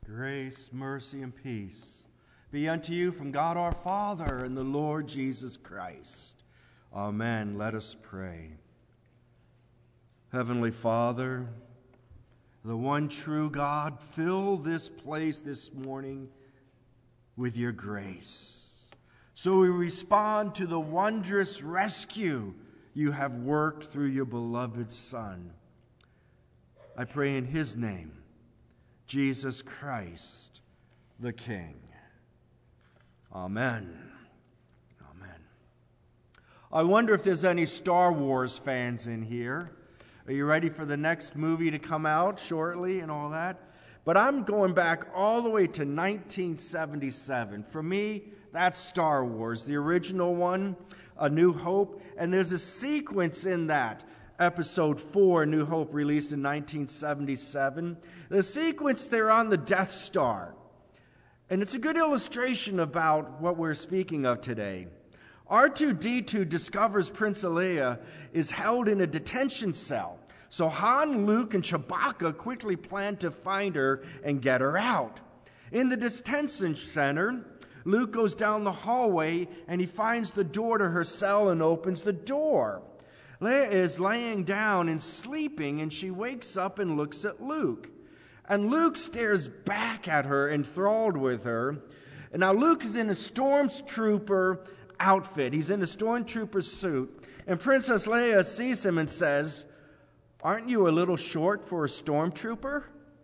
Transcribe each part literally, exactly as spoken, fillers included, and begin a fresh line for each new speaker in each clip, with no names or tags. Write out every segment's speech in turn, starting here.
Grace, mercy, and peace be unto you from God our Father and the Lord Jesus Christ. Amen. Let us pray. Heavenly Father, the one true God, fill this place this morning with your grace, so we respond to the wondrous rescue you have worked through your beloved Son. I pray in his name, Jesus Christ, the King. Amen. Amen. I wonder if there's any Star Wars fans in here. Are you ready for the next movie to come out shortly and all that? But I'm going back all the way to nineteen seventy-seven. For me, that's Star Wars, the original one, A New Hope. And there's a sequence in that, Episode four, New Hope, released in nineteen seventy-seven. The sequence, they're on the Death Star. And it's a good illustration about what we're speaking of today. R two D two discovers Princess Leia is held in a detention cell. So Han, Luke, and Chewbacca quickly plan to find her and get her out. In the detention center, Luke goes down the hallway and he finds the door to her cell and opens the door. Leia is laying down and sleeping, and she wakes up and looks at Luke. And Luke stares back at her, enthralled with her. And now Luke is in a stormtrooper outfit. He's in a stormtrooper suit. And Princess Leia sees him and says, "Aren't you a little short for a stormtrooper?"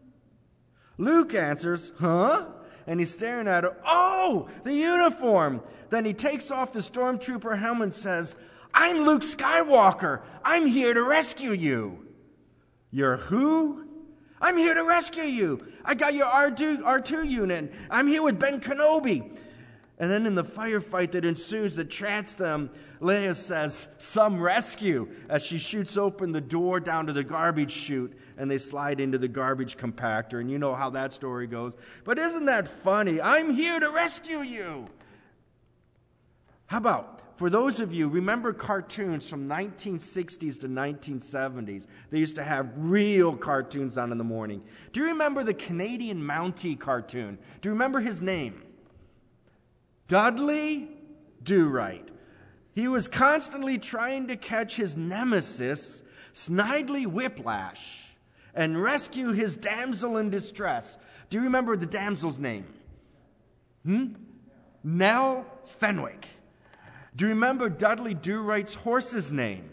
Luke answers, "Huh?" And he's staring at her. "Oh, the uniform!" Then he takes off the stormtrooper helmet and says, "I'm Luke Skywalker. I'm here to rescue you." "You're who?" "I'm here to rescue you. I got your R two, R two unit. I'm here with Ben Kenobi." And then in the firefight that ensues that traps them, Leia says, "Some rescue," as she shoots open the door down to the garbage chute, and they slide into the garbage compactor. And you know how that story goes. But isn't that funny? I'm here to rescue you. How about, for those of you, remember cartoons from nineteen sixties to nineteen seventies? They used to have real cartoons on in the morning. Do you remember the Canadian Mountie cartoon? Do you remember his name? Dudley Do-Right. He was constantly trying to catch his nemesis, Snidely Whiplash, and rescue his damsel in distress. Do you remember the damsel's name? Hmm? Nell Fenwick. Do you remember Dudley Do-Right's horse's name?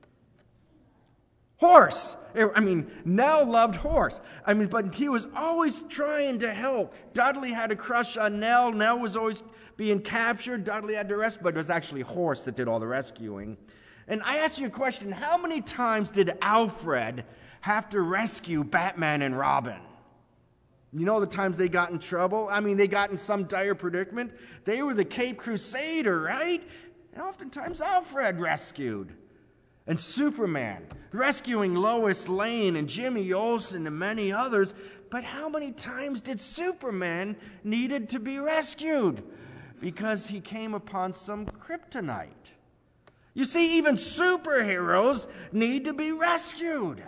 Horse. I mean, Nell loved horse. I mean, but he was always trying to help. Dudley had a crush on Nell. Nell was always being captured. Dudley had to rescue, but it was actually Horse that did all the rescuing. And I ask you a question. How many times did Alfred have to rescue Batman and Robin? You know the times they got in trouble? I mean, they got in some dire predicament. They were the Cape Crusader, right? And oftentimes Alfred rescued. And Superman, rescuing Lois Lane and Jimmy Olsen and many others. But how many times did Superman needed to be rescued? Because he came upon some kryptonite. You see, even superheroes need to be rescued.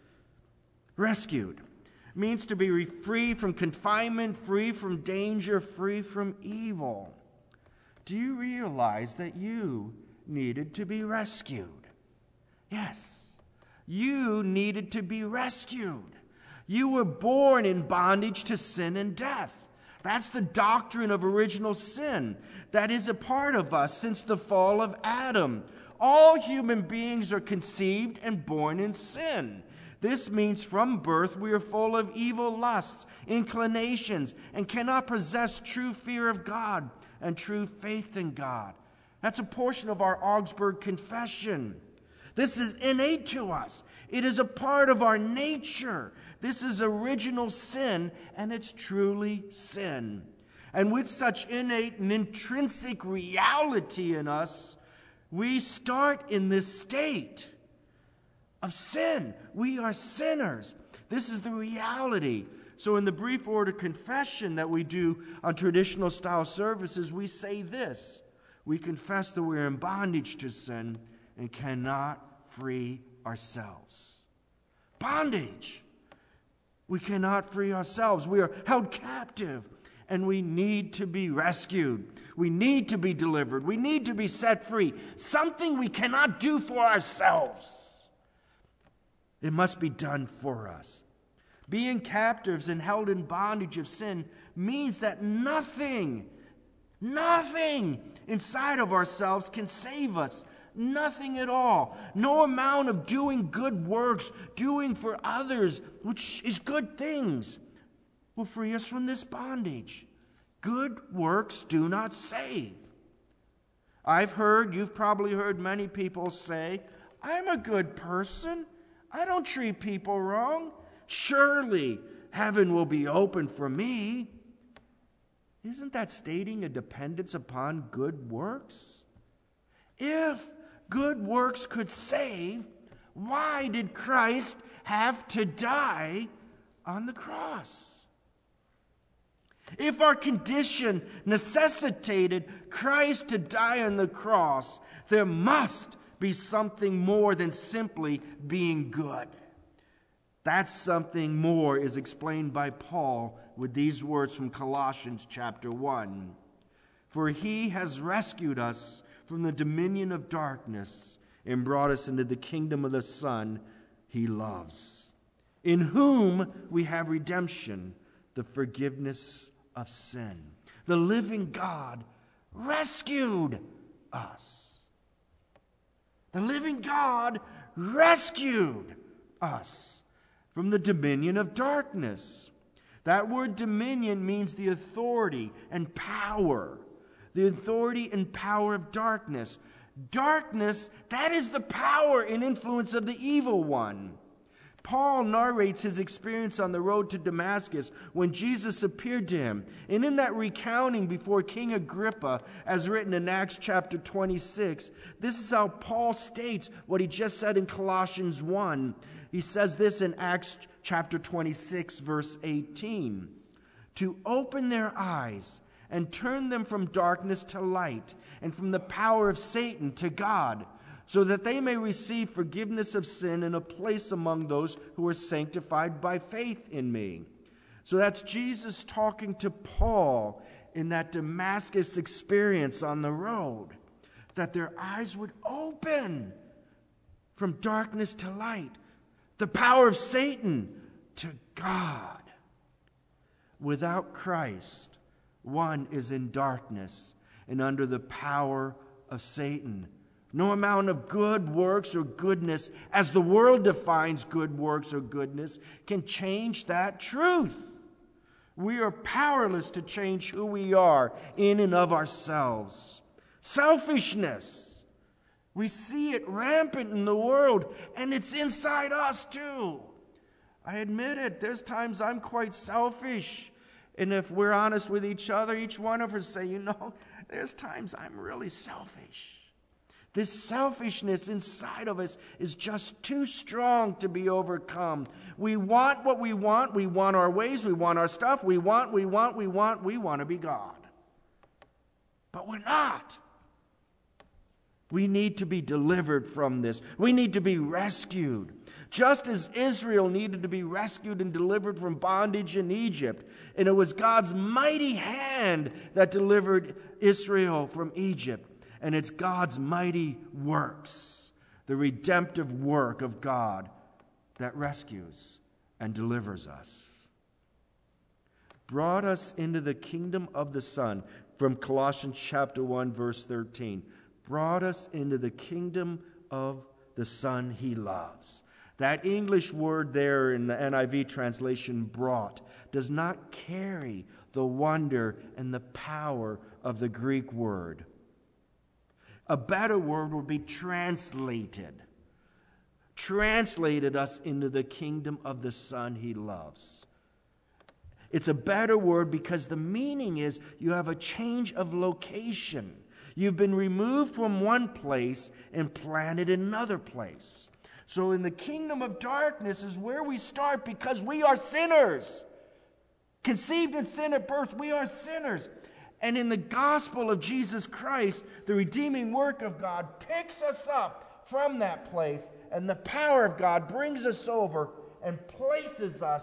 Rescued means to be free from confinement, free from danger, free from evil. Do you realize that you needed to be rescued? Yes, you needed to be rescued. You were born in bondage to sin and death. That's the doctrine of original sin that is a part of us since the fall of Adam. All human beings are conceived and born in sin. This means from birth we are full of evil lusts, inclinations, and cannot possess true fear of God and true faith in God. That's a portion of our Augsburg Confession. This is innate to us. It is a part of our nature. This is original sin, and it's truly sin. And with such innate and intrinsic reality in us, we start in this state of sin. We are sinners. This is the reality. So in the brief order confession that we do on traditional style services, we say this. We confess that we're in bondage to sin and cannot free ourselves. Bondage. We cannot free ourselves. We are held captive, and we need to be rescued. We need to be delivered. We need to be set free. Something we cannot do for ourselves. It must be done for us. Being captives and held in bondage of sin means that nothing, nothing inside of ourselves can save us. Nothing at all. No amount of doing good works, doing for others, which is good things, will free us from this bondage. Good works do not save. I've heard, you've probably heard many people say, I'm a good person. I don't treat people wrong. Surely heaven will be open for me. Isn't that stating a dependence upon good works? If good works could save, why did Christ have to die on the cross? If our condition necessitated Christ to die on the cross, there must be something more than simply being good. That something more is explained by Paul with these words from Colossians chapter one. For he has rescued us from the dominion of darkness and brought us into the kingdom of the Son he loves, in whom we have redemption, the forgiveness of sin. The living God rescued us. The living God rescued us from the dominion of darkness. That word dominion means the authority and power. The authority and power of darkness. Darkness, that is the power and influence of the evil one. Paul narrates his experience on the road to Damascus when Jesus appeared to him. And in that recounting before King Agrippa, as written in Acts chapter twenty-six, this is how Paul states what he just said in Colossians one. He says this in Acts chapter twenty-six, verse eighteen. To open their eyes and turn them from darkness to light, and from the power of Satan to God, so that they may receive forgiveness of sin and a place among those who are sanctified by faith in me. So that's Jesus talking to Paul in that Damascus experience on the road, that their eyes would open from darkness to light, the power of Satan to God. Without Christ, one is in darkness and under the power of Satan. No amount of good works or goodness, as the world defines good works or goodness, can change that truth. We are powerless to change who we are in and of ourselves. Selfishness. We see it rampant in the world, and it's inside us too. I admit it, there's times I'm quite selfish. And if we're honest with each other, each one of us say, you know, there's times I'm really selfish. This selfishness inside of us is just too strong to be overcome. We want what we want. We want our ways. We want our stuff. We want, we want, we want, we want to be God. But we're not. We need to be delivered from this. We need to be rescued. Just as Israel needed to be rescued and delivered from bondage in Egypt, and it was God's mighty hand that delivered Israel from Egypt, and it's God's mighty works, the redemptive work of God that rescues and delivers us. Brought us into the kingdom of the Son, from Colossians chapter one, verse thirteen. Brought us into the kingdom of the Son he loves. That English word there in the N I V translation, brought, does not carry the wonder and the power of the Greek word. A better word would be translated. Translated us into the kingdom of the Son he loves. It's a better word because the meaning is you have a change of location. You've been removed from one place and planted in another place. So in the kingdom of darkness is where we start because we are sinners. Conceived in sin at birth, we are sinners. And in the gospel of Jesus Christ, the redeeming work of God picks us up from that place, and the power of God brings us over and places us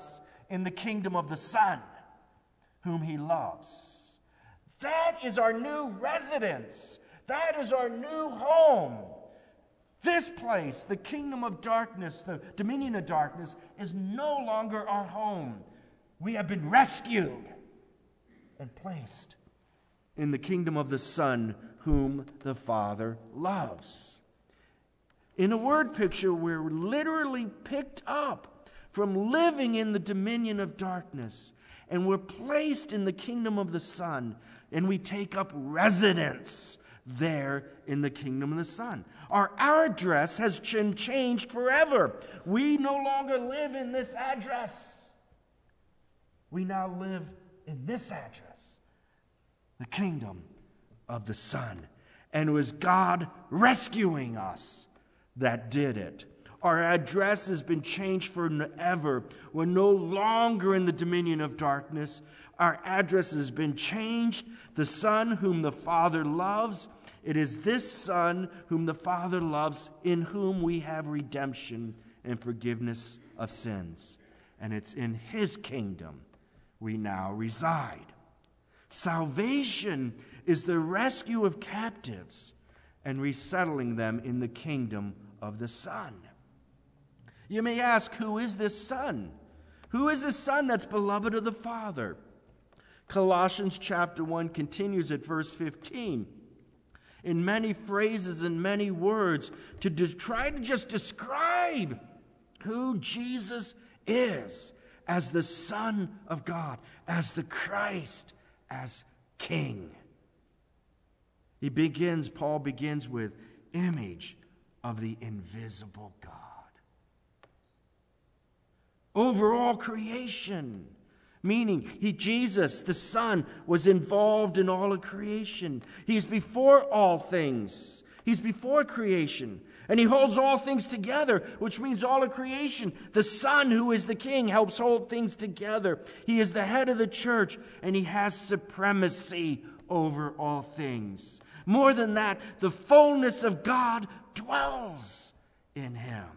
in the kingdom of the Son, whom he loves. That is our new residence. That is our new home. This place, the kingdom of darkness, the dominion of darkness, is no longer our home. We have been rescued and placed in the kingdom of the Son, whom the Father loves. In a word picture, we're literally picked up from living in the dominion of darkness, and we're placed in the kingdom of the Son, and we take up residence there in the kingdom of the Son. Our address has been changed forever. We no longer live in this address. We now live in this address, the kingdom of the Son. And it was God rescuing us that did it. Our address has been changed forever. We're no longer in the dominion of darkness. Our address has been changed. The Son whom the Father loves. It is this Son whom the Father loves, in whom we have redemption and forgiveness of sins. And it's in his kingdom we now reside. Salvation is the rescue of captives and resettling them in the kingdom of the Son. You may ask, who is this Son? Who is this Son that's beloved of the Father? Colossians chapter one continues at verse fifteen. In many phrases and many words to de- try to just describe who Jesus is as the Son of God, as the Christ, as King. He begins, Paul begins with image of the invisible God. Over all creation. Meaning, he, Jesus, the Son, was involved in all of creation. He's before all things. He's before creation. And he holds all things together, which means all of creation. The Son, who is the King, helps hold things together. He is the head of the church, and he has supremacy over all things. More than that, the fullness of God dwells in him.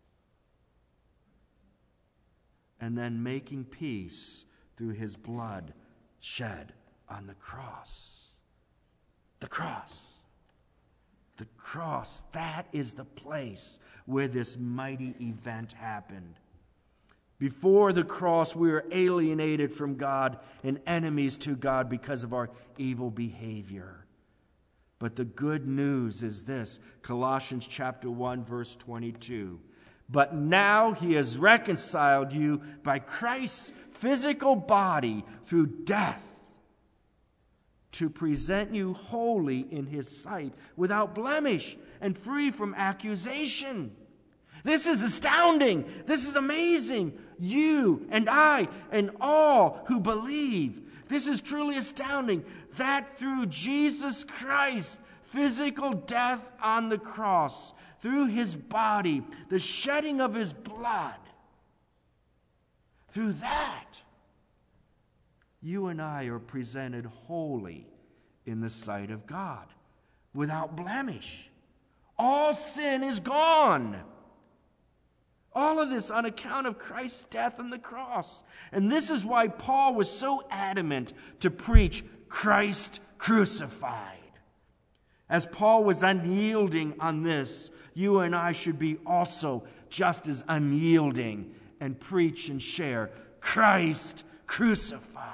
And then making peace through his blood shed on the cross. The cross. The cross, that is the place where this mighty event happened. Before the cross, we were alienated from God and enemies to God because of our evil behavior. But the good news is this, Colossians chapter one, verse twenty-two. But now he has reconciled you by Christ's physical body through death to present you holy in his sight, without blemish and free from accusation. This is astounding. This is amazing. You and I and all who believe. This is truly astounding that through Jesus Christ, physical death on the cross, through his body, the shedding of his blood, through that, you and I are presented holy in the sight of God, without blemish. All sin is gone. All of this on account of Christ's death on the cross. And this is why Paul was so adamant to preach Christ crucified. As Paul was unyielding on this, you and I should be also just as unyielding and preach and share Christ crucified.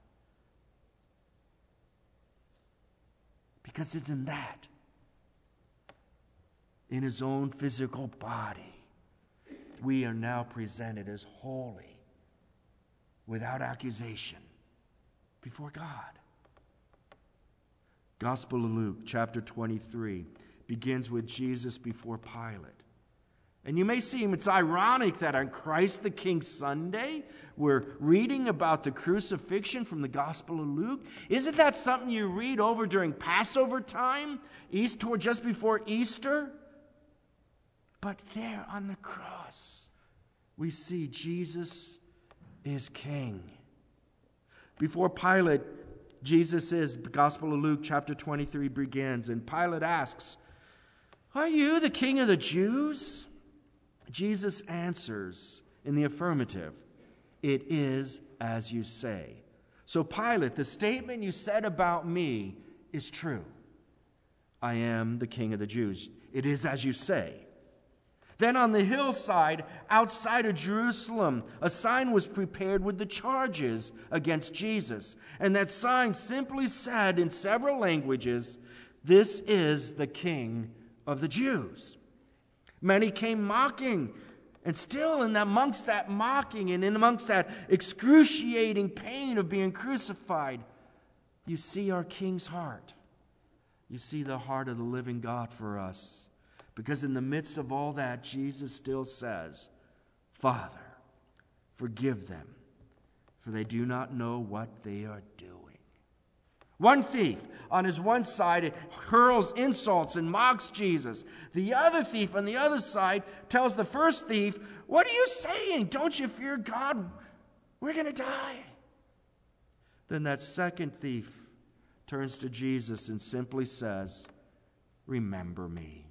Because it's in that, in his own physical body, we are now presented as holy, without accusation, before God. Gospel of Luke, chapter twenty-three, begins with Jesus before Pilate. And you may seem it's ironic that on Christ the King Sunday, we're reading about the crucifixion from the Gospel of Luke. Isn't that something you read over during Passover time, Easter, just before Easter? But there on the cross, we see Jesus is King. Before Pilate, Jesus is, the Gospel of Luke, chapter twenty-three begins, and Pilate asks, "Are you the King of the Jews?" Jesus answers in the affirmative. It is as you say. So Pilate, the statement you said about me is true. I am the King of the Jews. It is as you say. Then on the hillside outside of Jerusalem, a sign was prepared with the charges against Jesus. And that sign simply said in several languages, "This is the King of the Jews." Many came mocking, and still in amongst that mocking and in amongst that excruciating pain of being crucified, you see our King's heart. You see the heart of the living God for us. Because in the midst of all that, Jesus still says, "Father, forgive them, for they do not know what they are doing." One thief on his one side hurls insults and mocks Jesus. The other thief on the other side tells the first thief, "What are you saying? Don't you fear God? We're going to die." Then that second thief turns to Jesus and simply says, "Remember me.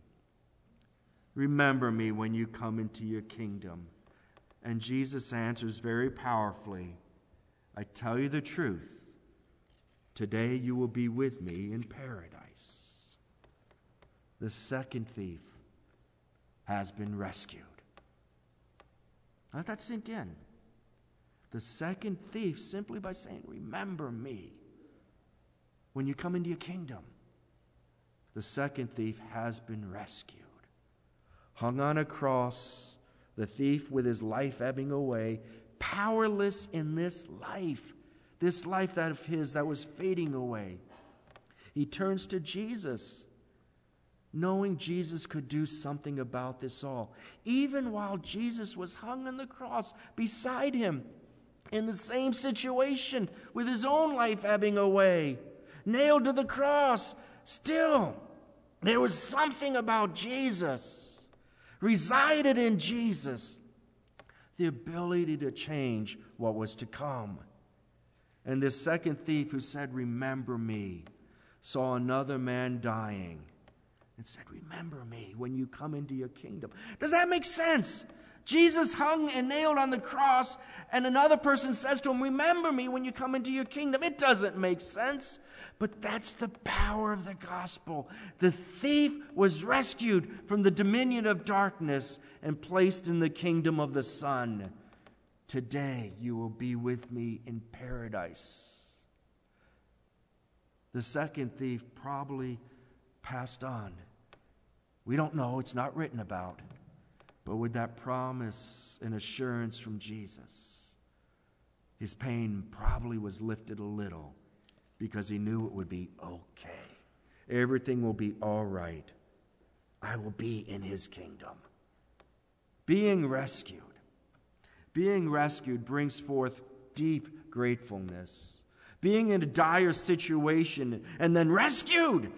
Remember me when you come into your kingdom." And Jesus answers very powerfully, "I tell you the truth, today you will be with me in paradise." The second thief has been rescued. Let that sink in. The second thief, simply by saying, "Remember me when you come into your kingdom," the second thief has been rescued. Hung on a cross, the thief with his life ebbing away, powerless in this life, this life that of his that was fading away. He turns to Jesus, knowing Jesus could do something about this all. Even while Jesus was hung on the cross beside him, in the same situation, with his own life ebbing away, nailed to the cross, still, there was something about Jesus, resided in Jesus, the ability to change what was to come. And this second thief who said, "Remember me," saw another man dying and said, "Remember me when you come into your kingdom." Does that make sense? Jesus hung and nailed on the cross, and another person says to him, "Remember me when you come into your kingdom." It doesn't make sense, but that's the power of the gospel. The thief was rescued from the dominion of darkness and placed in the kingdom of the Son. Today you will be with me in paradise. The second thief probably passed on. We don't know, it's not written about. But with that promise and assurance from Jesus, his pain probably was lifted a little because he knew it would be okay. Everything will be all right. I will be in his kingdom. Being rescued. Being rescued brings forth deep gratefulness. Being in a dire situation and then rescued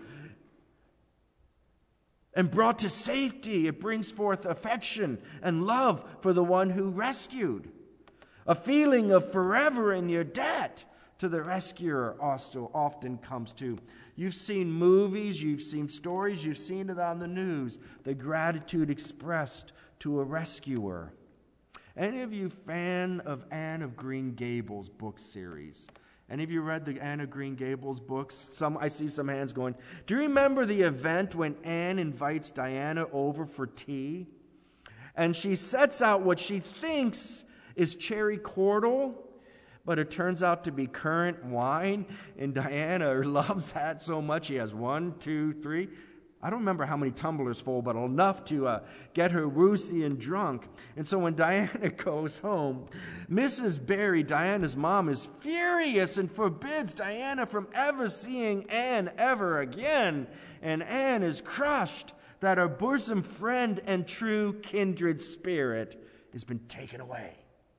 and brought to safety, it brings forth affection and love for the one who rescued. A feeling of forever in your debt to the rescuer also often comes too. You've seen movies, you've seen stories, you've seen it on the news, the gratitude expressed to a rescuer. Any of you fan of Anne of Green Gables book series? Any of you read the Anne of Green Gables books? Some, I see some hands going. Do you remember the event when Anne invites Diana over for tea? And she sets out what she thinks is cherry cordial, but it turns out to be currant wine. And Diana loves that so much. She has one, two, three. I don't remember how many tumblers full, but enough to uh, get her woozy and drunk. And so when Diana goes home, Missus Barry, Diana's mom, is furious and forbids Diana from ever seeing Anne ever again. And Anne is crushed that her bosom friend and true kindred spirit has been taken away.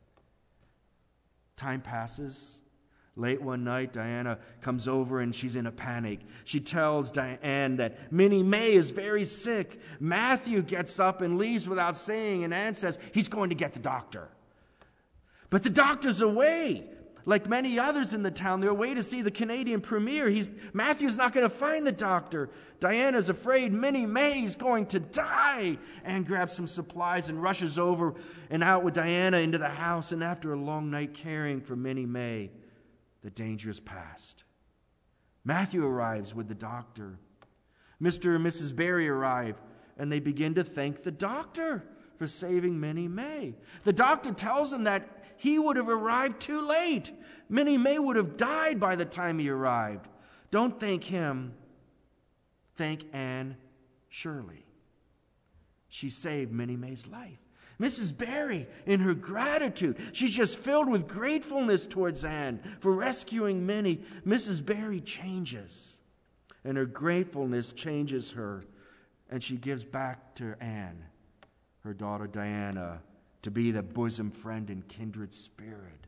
Time passes. Late one night, Diana comes over and she's in a panic. She tells Diane that Minnie May is very sick. Matthew gets up and leaves without saying, and Anne says he's going to get the doctor. But the doctor's away. Like many others in the town, they're away to see the Canadian premiere. He's, Matthew's not going to find the doctor. Diana's afraid Minnie May's going to die. Anne grabs some supplies and rushes over and out with Diana into the house. And after a long night caring for Minnie May, the danger is past. Matthew arrives with the doctor. Mister and Missus Barry arrive, and they begin to thank the doctor for saving Minnie May. The doctor tells them that he would have arrived too late. Minnie May would have died by the time he arrived. Don't thank him. Thank Anne Shirley. She saved Minnie May's life. Missus Barry, in her gratitude, she's just filled with gratefulness towards Anne for rescuing Minnie. Missus Barry changes, and her gratefulness changes her, and she gives back to Anne, her daughter Diana, to be the bosom friend and kindred spirit.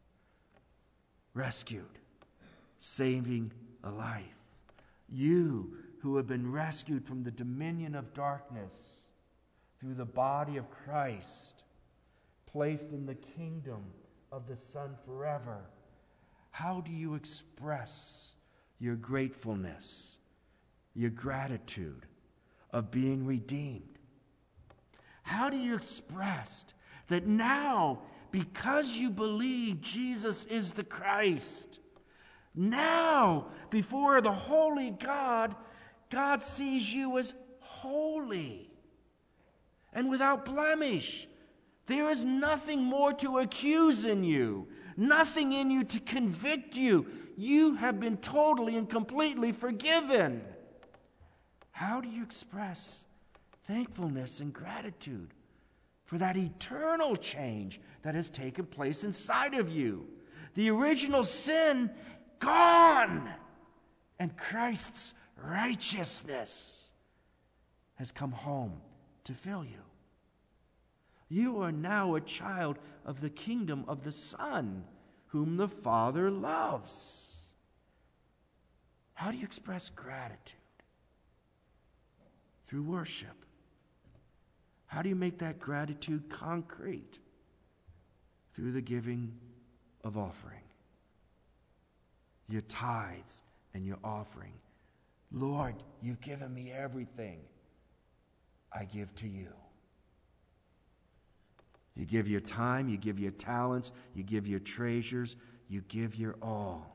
Rescued, saving a life. You who have been rescued from the dominion of darkness through the body of Christ, placed in the kingdom of the Son forever. How do you express your gratefulness, your gratitude of being redeemed? How do you express that now, because you believe Jesus is the Christ, now, before the holy God, God sees you as holy and without blemish? There is nothing more to accuse in you, nothing in you to convict you. You have been totally and completely forgiven. How do you express thankfulness and gratitude for that eternal change that has taken place inside of you? The original sin gone, and Christ's righteousness has come home to fill you. You are now a child of the kingdom of the Son, whom the Father loves. How do you express gratitude? Through worship. How do you make that gratitude concrete? Through the giving of offering. Your tithes and your offering. Lord, you've given me everything. I give to you. You give your time, you give your talents, you give your treasures, you give your all.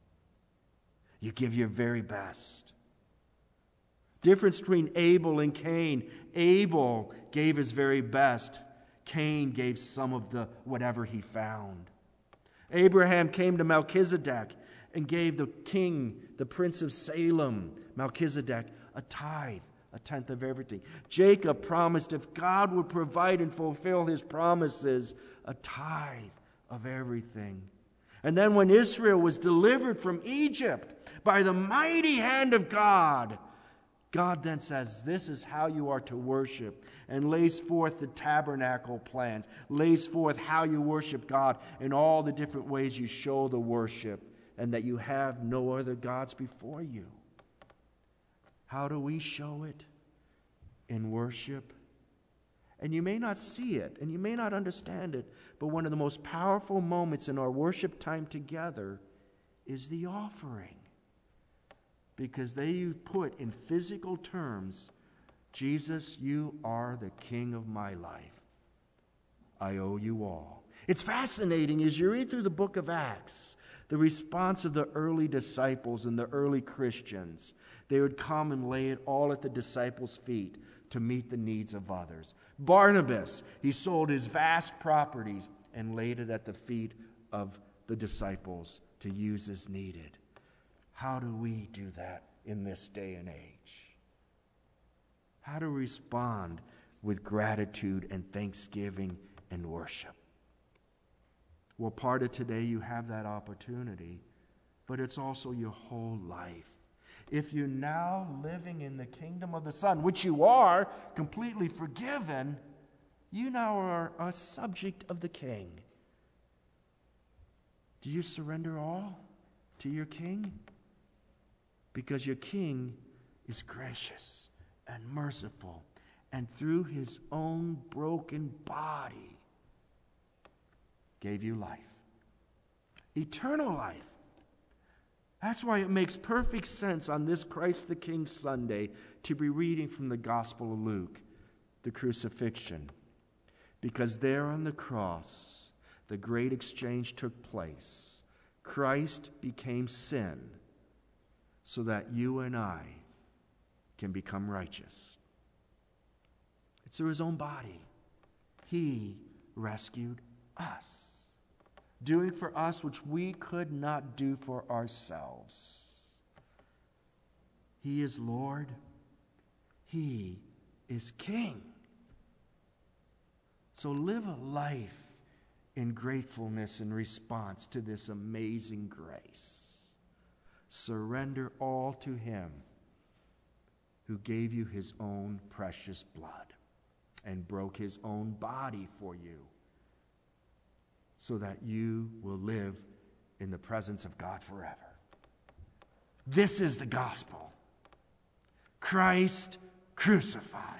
You give your very best. Difference between Abel and Cain. Abel gave his very best. Cain gave some of the whatever he found. Abraham came to Melchizedek and gave the king, the prince of Salem, Melchizedek, a tithe, a tenth of everything. Jacob promised if God would provide and fulfill his promises, a tithe of everything. And then when Israel was delivered from Egypt by the mighty hand of God, God then says, this is how you are to worship, and lays forth the tabernacle plans, lays forth how you worship God in all the different ways you show the worship, and that you have no other gods before you. How do we show it? In worship. And you may not see it, and you may not understand it, but one of the most powerful moments in our worship time together is the offering. Because they put in physical terms, Jesus, you are the King of my life. I owe you all. It's fascinating as you read through the book of Acts, the response of the early disciples and the early Christians. They would come and lay it all at the disciples' feet to meet the needs of others. Barnabas, he sold his vast properties and laid it at the feet of the disciples to use as needed. How do we do that in this day and age? How to respond with gratitude and thanksgiving and worship? Well, part of today you have that opportunity, but it's also your whole life. If you're now living in the kingdom of the Son, which you are, completely forgiven, you now are a subject of the King. Do you surrender all to your King? Because your King is gracious and merciful, and through his own broken body gave you life. eternal life. That's why it makes perfect sense on this Christ the King Sunday to be reading from the Gospel of Luke, the crucifixion. Because there on the cross, the great exchange took place. Christ became sin so that you and I can become righteous. It's through his own body. He rescued us, doing for us which we could not do for ourselves. He is Lord. He is King. So live a life in gratefulness in response to this amazing grace. Surrender all to him who gave you his own precious blood and broke his own body for you so that you will live in the presence of God forever. This is the gospel. Christ crucified,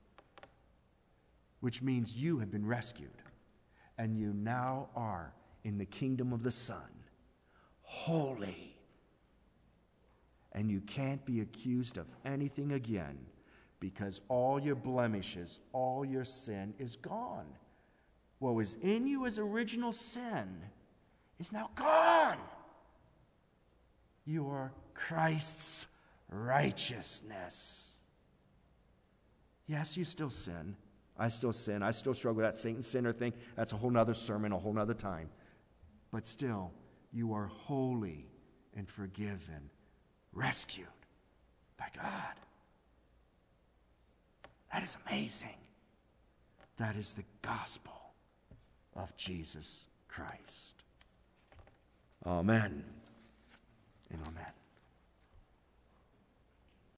which means you have been rescued and you now are in the kingdom of the Son, holy. And you can't be accused of anything again because all your blemishes, all your sin is gone. What was in you as original sin is now gone. You are Christ's righteousness. Yes, you still sin. I still sin. I still struggle with that Satan sinner thing. That's a whole nother sermon, a whole nother time. But still, you are holy and forgiven, rescued by God. That is amazing. That is the gospel of Jesus Christ. Amen and amen.